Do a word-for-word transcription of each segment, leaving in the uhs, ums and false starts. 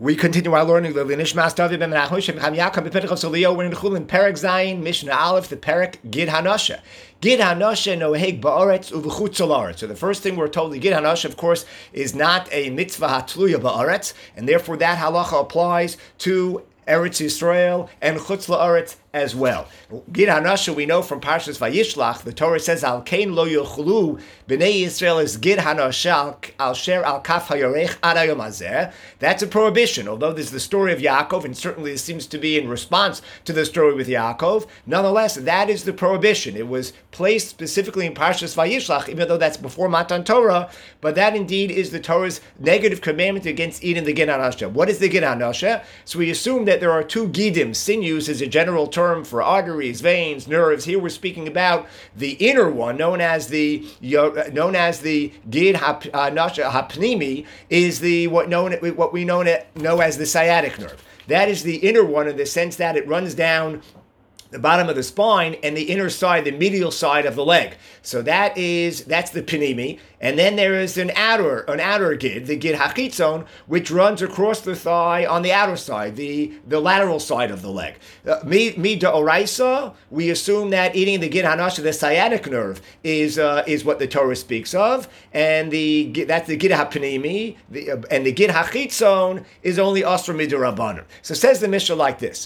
We continue our learning of the Nishmas David ben Menachem Shem Chaim Yaakov b'Petach Solio. We're in Chulin Perek Zayin Mishnah Aleph, the Perek Gid Hanasha. Gid Hanasha noheg ba'aretz uv'chutz ha'aretz. So the first thing we're told, the Gid Hanasha, of course, is not a mitzvah hatluya ba'aretz, and therefore that halacha applies to Eretz Yisrael and Chutz La'aretz as well. Gid Hanasha, we know from Parshas Vayishlach, the Torah says, Al Kain lo yochlu b'nei Yisrael is Gid Hanasha al sher al kaf hayarech ad hayom hazeh. That's a prohibition, although there's the story of Yaakov, and certainly this seems to be in response to the story with Yaakov. Nonetheless, that is the prohibition. It was placed specifically in Parshas Vayishlach, even though that's before Matan Torah, but that indeed is the Torah's negative commandment against eating the Gid Hanasha. What is the Gid Hanasha? So we assume that there are two gidim. Sinews is a general term for arteries, veins, nerves. Here we're speaking about the inner one, known as the known as the Gid Hanasha Hapnimi, is the what known what we know, know as the sciatic nerve. That is the inner one in the sense that it runs down the bottom of the spine and the inner side, the medial side of the leg. So that is that's the pinimi, and then there is an outer an outer gid, the gid hachitzon, which runs across the thigh on the outer side, the, the lateral side of the leg. Uh, mi mi da'oraisa, we assume that eating the gid hanasha, the sciatic nerve, is uh, is what the Torah speaks of, and the that's the gid hapinimi, the uh, and the gid hachitzon is only asra midrabanan. So says the Mishnah like this.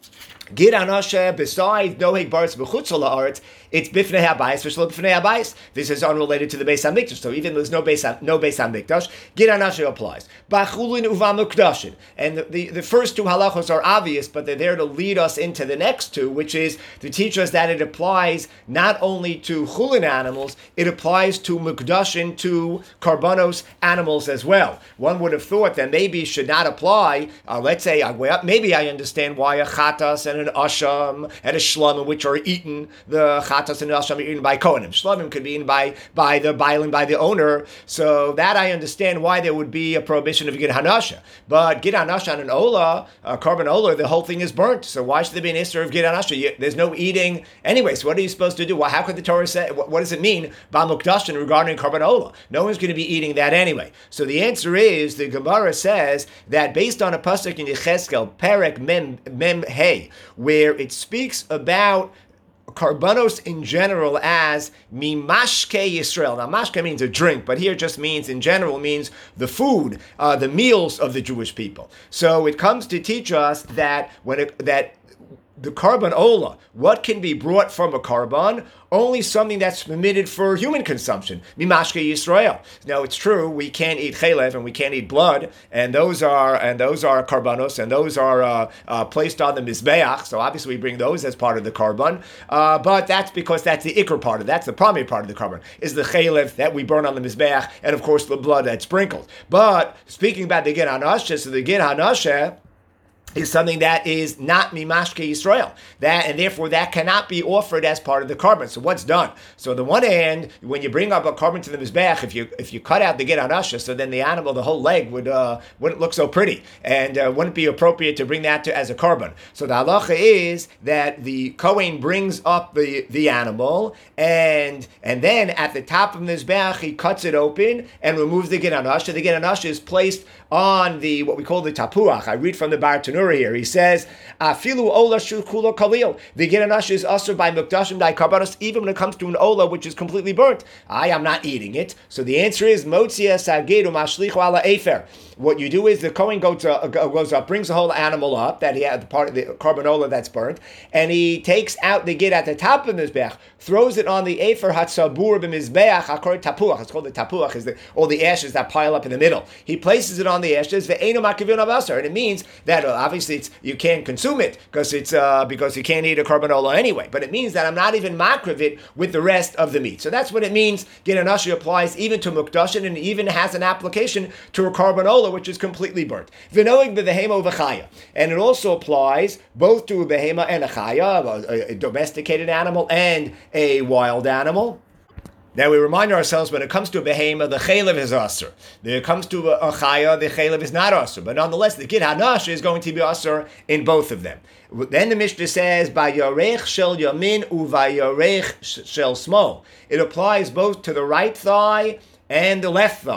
Gid Hanasha, besides noheg baretz b'chutz ha'aretz, it's bifnei habayis v'shlo bifnei habayis. This is unrelated to the Beis Hamikdash. So even though there's no Beis no Beis Hamikdash, Gid Hanasha applies. B'chulin uvamukdashin, and the, the the first two halachos are obvious, but they're there to lead us into the next two, which is to teach us that it applies not only to chulin animals, it applies to mukdashin, to karbanos animals as well. One would have thought that maybe it should not apply. Uh, let's say maybe I understand why a chatas and an asham and a shlamim, which are eaten, the chatas and asham are eaten by kohanim. Shlamim could be eaten by by the bailing by the owner. So that I understand why there would be a prohibition of Gid Hanasha. But Gid Hanasha on an ola, a carbon ola, the whole thing is burnt. So why should there be an issur of Gid Hanasha? There's no eating anyway. So what are you supposed to do? Well, how could the Torah say? What, what does it mean b'mukdashin regarding carbon ola? No one's going to be eating that anyway. So the answer is the Gemara says that based on a pasuk in Yecheskel, Perek Mem Mem Hey, where it speaks about karbanos in general as mimashke Yisrael. Now, mashke means a drink, but here just means, in general, means the food, uh, the meals of the Jewish people. So it comes to teach us that when it, that the karban ola, what can be brought from a karban? Only something that's permitted for human consumption. Mimashke Yisrael. Now it's true we can't eat chalev and we can't eat blood, and those are and those are karbanos, and those are uh, uh, placed on the mizbeach. So obviously we bring those as part of the karban, uh, but that's because that's the ikr part of that's the primary part of the karban is the chalev that we burn on the mizbeach, and of course the blood that's sprinkled. But speaking about the Gid Hanasha, so the Gid Hanasha is something that is not mimashke Yisrael, that and therefore that cannot be offered as part of the carbon. So what's done? So on the one hand, when you bring up a carbon to the mizbeach, if you if you cut out the Gid Hanasha, so then the animal, the whole leg would uh, wouldn't look so pretty, and uh, wouldn't be appropriate to bring that to as a carbon. So the halacha is that the kohen brings up the, the animal, and and then at the top of the mizbeach he cuts it open and removes the Gid Hanasha. The Gid Hanasha is placed on the what we call the tapuach. I read from the Bar Tanura here. He says, "Afilu ola shukulo kalil." The Gid Hanasha is usher by mukdashim by karbanos, even when it comes to an ola which is completely burnt. I am not eating it. So the answer is motzia sagedu mashlichu ala efer. What you do is the kohen goes up, goes up, brings the whole animal up that he had the part of the carbanola that's burnt, and he takes out the gid at the top of the mizbeach, throws it on the efer hatzabur b'mizbeach akor tapuach. It's called the tapuach, is the, all the ashes that pile up in the middle. He places it on the ashes ve'enu makivin avasar, and it means that uh, obviously it's, you can't consume it because it's uh, because you can't eat a carbanola anyway. But it means that I'm not even makriv it with the rest of the meat. So that's what it means. Gid Hanasha applies even to mukdashin, and even has an application to a carbanola which is completely burnt. V'noig b'vehema v'chaya, and it also applies both to a behema and a chaya, a, a domesticated animal and a wild animal. Now we remind ourselves when it comes to a behema, the chalev is asur. When it comes to a, a chaya, the chalev is not asur. But nonetheless, the Gid Hanasha is going to be asur in both of them. Then the Mishnah says, "Vayarech shel yamin uvayarech shel smol." It applies both to the right thigh and the left thigh.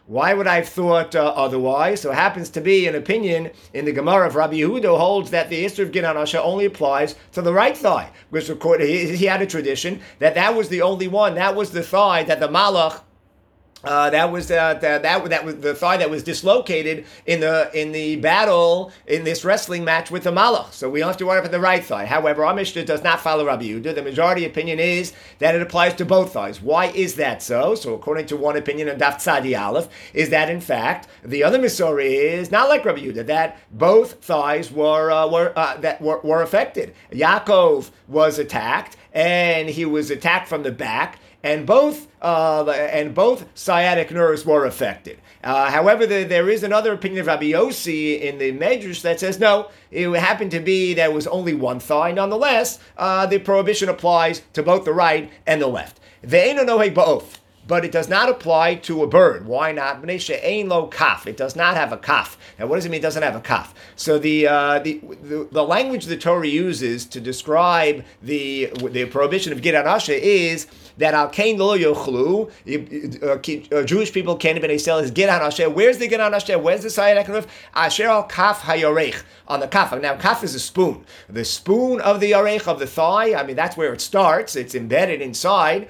Why would I have thought uh, otherwise? So it happens to be an opinion in the Gemara of Rabbi Yehuda holds that the Isser of Gid Hanasha only applies to the right thigh. Because he, he had a tradition that that was the only one, that was the thigh that the Malach Uh, that was uh, that, that that was the thigh that was dislocated in the in the battle in this wrestling match with the Malach. So we don't have to worry about the right thigh. However, our Mishnah does not follow Rabbi Yehuda. The majority opinion is that it applies to both thighs. Why is that so? So according to one opinion in Daf Tzadi Aleph, is that in fact the other Misora is not like Rabbi Yehuda, that both thighs were uh, were uh, that were, were affected. Yaakov was attacked, and he was attacked from the back. And both uh, and both sciatic nerves were affected. Uh, however, the, there is another opinion of Rabbi Yossi in the Medrash that says no, it happened to be that it was only one thigh. Nonetheless, uh, the prohibition applies to both the right and the left. Ve'eino noheg ba'of. But it does not apply to a bird. Why not? Ein lo kaf. It does not have a kaf. Now, what does it mean? It doesn't have a kaf. So the uh, the, the the language the Torah uses to describe the the prohibition of Gid Hanasha is that al kain lo yochlu. Jewish people can't even sell his Gid Hanasha. Where's the Gid Hanasha? Where's the sciatic nerve? Asher al kaf hayorech, on the kaf. Now, kaf is a spoon. The spoon of the yorech, of the thigh. I mean, that's where it starts. It's embedded inside.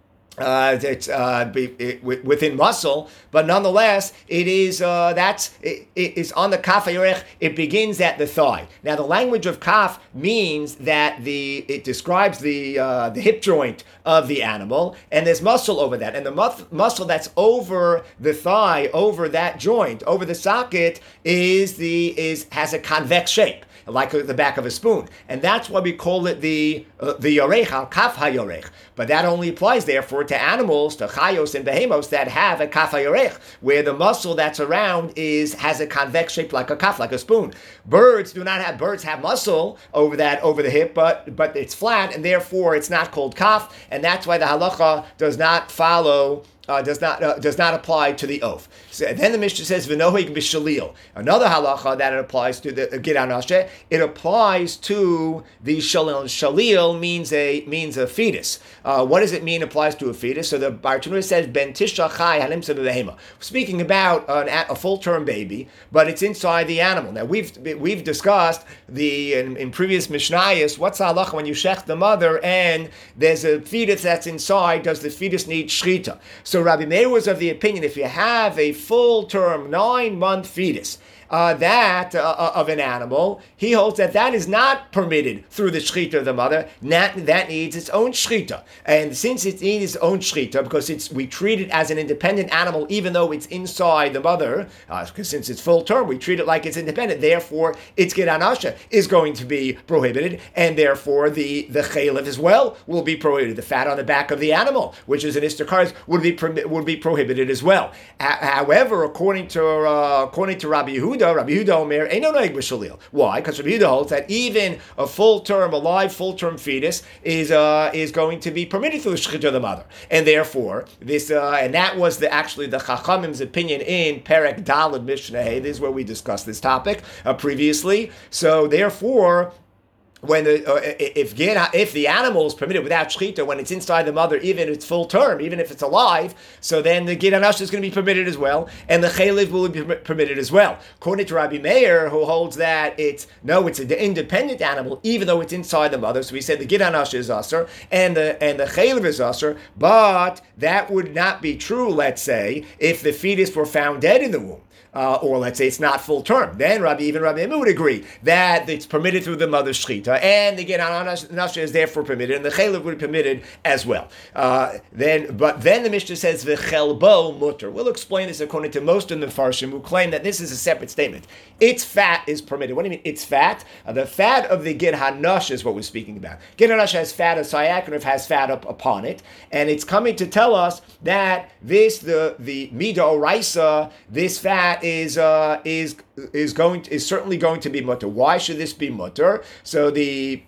Uh, it's uh, be, it, within muscle, but nonetheless, it is uh, that's it, it is on the kaf hayorech. It begins at the thigh. Now, the language of kaf means that the it describes the uh, the hip joint of the animal, and there's muscle over that, and the mus- muscle that's over the thigh, over that joint, over the socket, is the is has a convex shape, like the back of a spoon, and that's why we call it the uh, the yorech, al kaf hayorech. But that only applies, therefore, to animals, to chayos and behemos that have a kaf hayorech, where the muscle that's around is has a convex shape like a kaf, like a spoon. Birds do not have birds have muscle over that over the hip, but but it's flat, and therefore it's not called kaf, and that's why the halacha does not follow. Uh, does not uh, does not apply to the oath. So then the Mishnah says v'noheg b'shalil. Another halacha that it applies to the uh, Gid Hanasha, it applies to the shalil. Shalil means a means a fetus. Uh, what does it mean? Applies to a fetus. So the Bartanura says ben tisha chai halimsa b'behema. Speaking about an, a full term baby, but it's inside the animal. Now we've we've discussed the in, in previous Mishnayos what's the halacha when you shech the mother and there's a fetus that's inside. Does the fetus need shchita? So Rabbi Meir was of the opinion if you have a full-term nine-month fetus uh, that uh, of an animal, he holds that that is not permitted through the shechita of the mother. That, that needs its own shechita. And since it needs its own shechita, because it's we treat it as an independent animal even though it's inside the mother, uh, because since it's full-term, we treat it like it's independent. Therefore, its Gid Hanasha is going to be prohibited, and therefore the, the chaylev as well will be prohibited. The fat on the back of the animal, which is an istakars, would be would be prohibited as well. However, according to uh, according to Rabbi Yehuda, Rabbi Yehuda Omer, Eino noheg b'shalil. Why? Because Rabbi Yehuda holds that even a full-term, alive, full-term fetus is uh, is going to be permitted through the shechita of the mother, and therefore this uh, and that was the actually the Chachamim's opinion in Perek Daled Mishnah. Hey, this is where we discussed this topic uh, previously. So therefore, when the uh, if if the animal is permitted without shechita when it's inside the mother, even if it's full term, even if it's alive, so then the Gid Hanasha is going to be permitted as well, and the chaylev will be permitted as well. According to Rabbi Meir, who holds that it's no, it's an independent animal, even though it's inside the mother. So we said the Gid Hanasha is usher, and the and the chaylev is usher, but that would not be true. Let's say if the fetus were found dead in the womb. Uh, or let's say it's not full term, then Rabbi even Rabbi Emu would agree that it's permitted through the mother's shechita, and the Gid Hanasha is therefore permitted, and the chaylev would be permitted as well. Uh, then, but then the Mishnah says v'chelbo mutter. We'll explain this according to most of the Farshim who claim that this is a separate statement. Its fat is permitted. What do you mean? Its fat. Uh, the fat of the Gid Hanasha is what we're speaking about. Gid Hanasha has fat. A sciatic nerve has fat up upon it, and it's coming to tell us that this the the mida oraisa, this fat is uh, is is going to, is certainly going to be mutter. Why should this be mutter? So the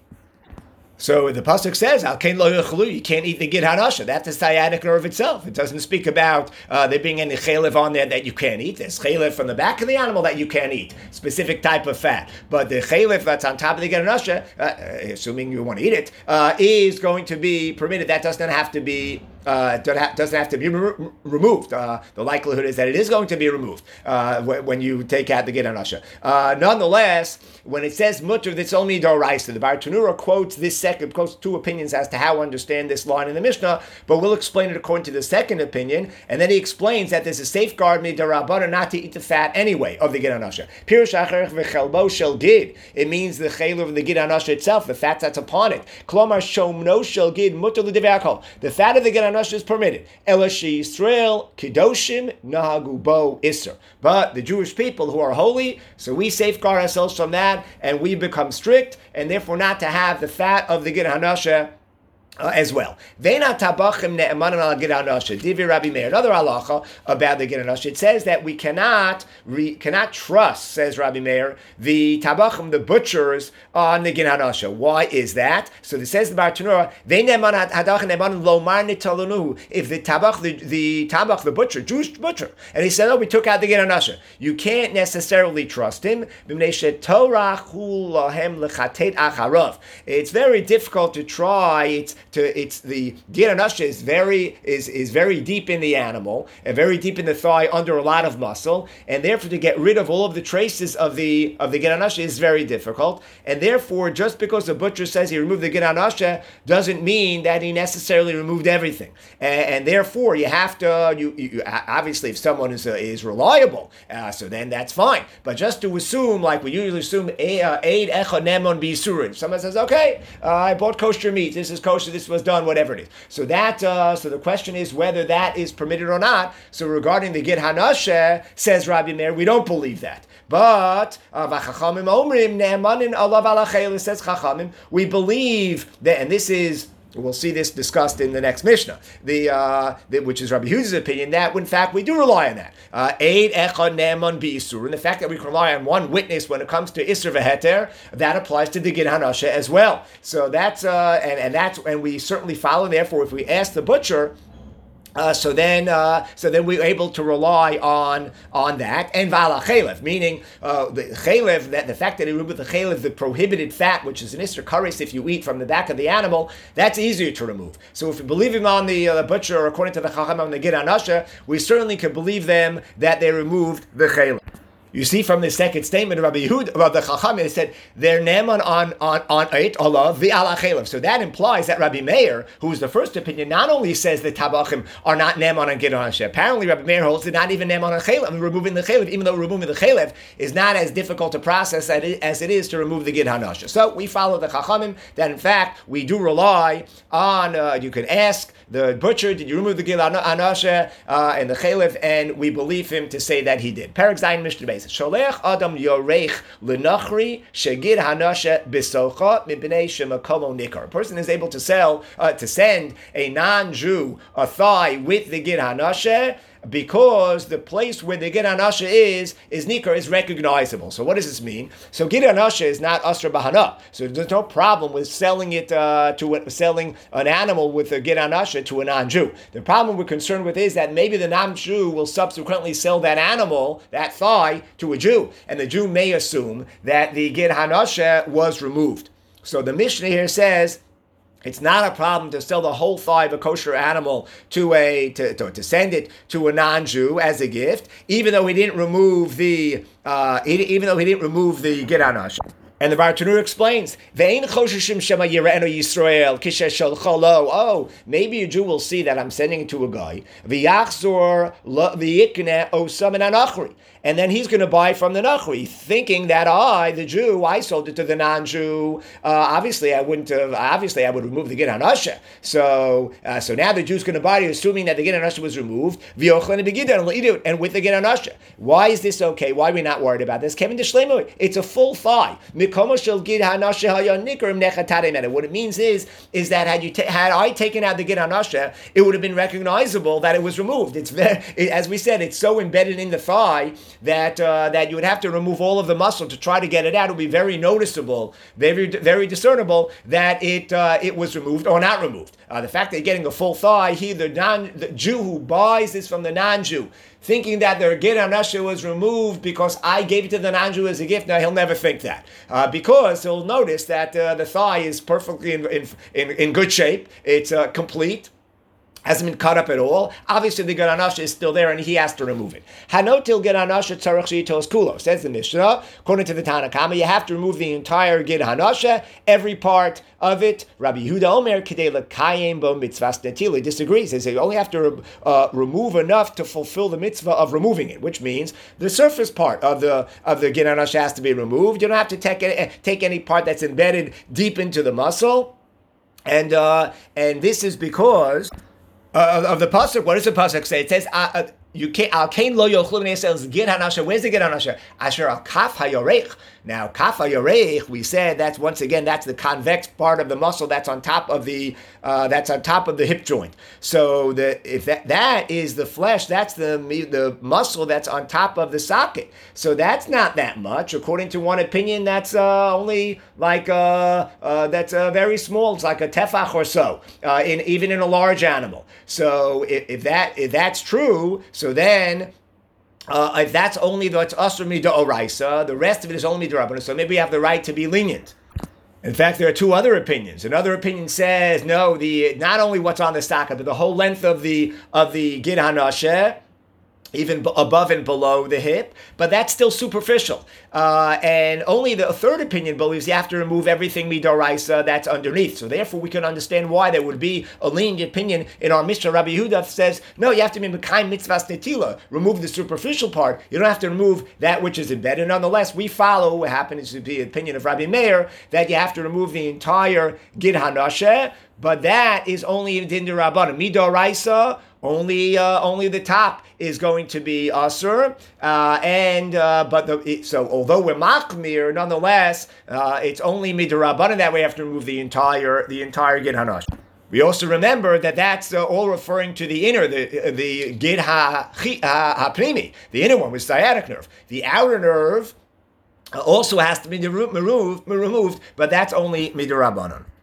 so the pasuk says al kain lo yochlu, you can't eat the Gid Hanasha. That's the sciatic nerve itself. It doesn't speak about uh, there being any chaylev on there that you can't eat. There's chaylev from the back of the animal that you can't eat, specific type of fat. But the chaylev that's on top of the Gid Hanasha, uh, assuming you want to eat it, uh, is going to be permitted. That doesn't have to be uh, doesn't have to be re- removed. Uh, the likelihood is that it is going to be removed uh, when you take out the Gid Hanasha. Uh, nonetheless, when it says mutter, that's only Doraisa. The Bartanura quotes this second, quotes two opinions as to how to understand this line in the Mishnah, but we'll explain it according to the second opinion, and then he explains that there's a safeguard midarabana not to eat the fat anyway of the Gid Hanasha. Pirush acherech v'chelbo shel Gid. It means the chaylev of the Gid Hanasha itself, the fat that's upon it. Klomar shomno shel Gid mutter l'divakol. The fat of the Gid Hanasha is permitted. Elashi Yisrael Kedoshim Nahagu Bo Isser. But the Jewish people who are holy, so we safeguard ourselves from that, and we become strict, and therefore not to have the fat of the Gid Hanasha Uh, as well. Another halacha about the Gid Hanasha. It says that we cannot re, cannot trust, says Rabbi Meir, the tabachim, the butchers, on the Gid Hanasha. Why is that? So it says the Bartanura, if the tabach, the, the tabach, the butcher, Jewish butcher, and he said, oh, we took out the Gid Hanasha, you can't necessarily trust him. It's very difficult to try. It's To, it's the Gid Hanasha is very is is very deep in the animal and very deep in the thigh under a lot of muscle, and therefore to get rid of all of the traces of the of the Gid Hanasha is very difficult. And therefore, just because the butcher says he removed the Gid Hanasha doesn't mean that he necessarily removed everything. And, and therefore, you have to you, you obviously if someone is uh, is reliable, uh, so then that's fine. But just to assume, like we usually assume, aid echad nemon b'yisurin. Someone says, okay, uh, I bought kosher meat. This is kosher. This was done, whatever it is. So that, uh, so the question is whether that is permitted or not. So regarding the Gid Hanasha, says Rabbi Meir, we don't believe that. But v'chachamim omrim ne'emanin alav ala chayil, says chachamim, we believe that, and this is, we'll see this discussed in the next Mishnah, the, uh, the which is Rabbi Yehuda's opinion, that in fact we do rely on that. Eid echad ne'eman b'isur, and the fact that we can rely on one witness when it comes to isur v'heter, that applies to the Gid Hanasha as well. So that's uh, and and that's and we certainly follow. Therefore, if we ask the butcher. Uh, so then, uh, so then we're able to rely on on that, and vala chalev, meaning uh, the chalev, that the fact that he removed the chalev, the prohibited fat, which is an isser kares if you eat from the back of the animal, that's easier to remove. So if we believe him on the, uh, the butcher, or according to the chacham on the Gid Hanasha, we certainly can believe them that they removed the chalev. You see from the second statement of Rabbi Yehuda, about the Chacham, it said they're neman on on on it olav the ala chalev. So that implies that Rabbi Meir, who is the first opinion, not only says the tabachim are not neman on Gid Hanasha. Apparently, Rabbi Meir holds they're not even neman on chalev. I mean, removing the chalev, even though removing the chalev is not as difficult to process as it is to remove the Gid Hanasha. So we follow the Chachamim that in fact we do rely on. Uh, you can ask the butcher, did you remove the Gid Hanasha uh, and the chalev, and we believe him to say that he did. Perek Zayin Mishnah Beis. Sholech Adam Yoreich Lenachri Shegid Hanasha Bisocha Mipnei Shemakomo Nikar. A person is able to sell, uh, to send a non-Jew a thigh with the Gid Hanasha, because the place where the Gid Hanasha is, is Nikar, is recognizable. So what does this mean? So Gid Hanasha is not Asra Bahana. So there's no problem with selling it uh, to a, selling an animal with a Gid Hanasha to a non-Jew. The problem we're concerned with is that maybe the non-Jew will subsequently sell that animal, that thigh, to a Jew. And the Jew may assume that the Gid Hanasha was removed. So the Mishnah here says, it's not a problem to sell the whole thigh of a kosher animal to a to, to, to send it to a non-Jew as a gift, even though he didn't remove the uh, even though he didn't remove the Gid Hanasha. And the Bartanura explains, oh, maybe a Jew will see that I'm sending it to a guy, and then he's going to buy from the Nachri, thinking that I, the Jew, I sold it to the non-Jew. Uh, obviously, I wouldn't have. Obviously, I would remove the Gid Hanasha. So, uh, so now the Jew's going to buy it, assuming that the Gid Hanasha was removed. And will eat it, and with the Gid Hanasha. Why is this okay? Why are we not worried about this? Kevin Deshlemo, it's a full thigh. What it means is, is that had you ta- had I taken out the Gid Hanasha, it would have been recognizable that it was removed. It's very, it, as we said, it's so embedded in the thigh that uh, that you would have to remove all of the muscle to try to get it out. It would be very noticeable, very very discernible that it uh, it was removed or not removed. Uh, the fact that you're getting a full thigh, he the non the Jew who buys this from the non-Jew, thinking that the Gid Hanasha was removed because I gave it to the non-Jew as a gift. Now he'll never think that, uh, because he'll notice that uh, the thigh is perfectly in in, in, in good shape. It's uh, complete. hasn't been cut up at all. Obviously, the Gid Hanasha is still there, and he has to remove it. Hanotil Gid Hanasha tzarich sheyitos kulo, says the Mishnah. According to the Tanna Kama, you have to remove the entire Gid Hanasha, every part of it. Rabbi Yehuda Omer kidei lekayim bo mitzvahs netila disagrees. He says you only have to uh, remove enough to fulfill the mitzvah of removing it, which means the surface part of the of the Gid Hanasha has to be removed. You don't have to take any, take any part that's embedded deep into the muscle, and uh, and this is because. Uh, of the pasuk, what does the pasuk say? It says, uh, uh, "You can't. Al kain lo yochlu b'nei Yisrael Gid Hanasha." Where's the Gid Hanasha? Asher al kaf hayorech. Now, kaf hayorech, we said that's once again that's the convex part of the muscle that's on top of the uh, that's on top of the hip joint. So the if that that is the flesh, that's the the muscle that's on top of the socket. So that's not that much, according to one opinion. That's uh, only like uh, uh, that's uh, very small. It's like a tefach or so, uh, in even in a large animal. So if, if that if that's true, so then. Uh, if that's only what's asur mid'oraisa, the rest of it is only midrabanan. So maybe we have the right to be lenient. In fact, there are two other opinions. Another opinion says no, the not only what's on the socket, but the whole length of the of the Gid Hanasha, even b- above and below the hip, but that's still superficial. Uh, and only the third opinion believes you have to remove everything midoraisa that's underneath. So therefore, we can understand why there would be a lenient opinion in our Mishnah. Rabbi Yehuda says, no, you have to be mekayim mitzvahs netila, remove the superficial part. You don't have to remove that which is embedded. Nonetheless, we follow what happens to be the opinion of Rabbi Meir that you have to remove the entire Gid Hanasha, but that is only in Din D'Rabbanan. Midoraisa, only uh, only the top is going to be asur, uh, and uh, but the, it, so although we're machmir, nonetheless uh, it's only midrabanan that we have to remove the entire the entire Gid Hanash. We also remember that that's uh, all referring to the inner, the the Gid ha, ha, hapnimi, the inner one with sciatic nerve. The outer nerve also has to be removed, removed, but that's only midrabanan.